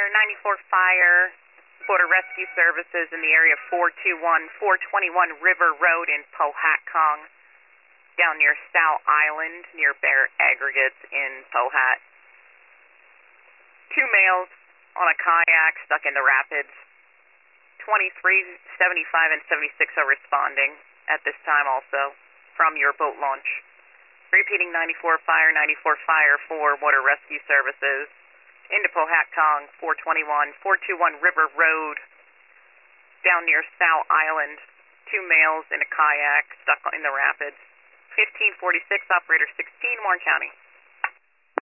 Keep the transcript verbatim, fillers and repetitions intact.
ninety-four Fire, Border Rescue Services in the area of four two one, four twenty-one River Road in Powhatan, down near Stow Island, near Bear Aggregates in Powhat. Two males on a kayak stuck in the rapids. twenty-three, seventy-five, and seventy-six are responding at this time also from your boat launch. Repeating ninety-four Fire, ninety-four Fire for Water Rescue Services into Powhatan, four twenty-one, four twenty-one River Road, down near Stow Island. Two males in a kayak stuck in the rapids. fifteen forty-six, operator sixteen, Warren County.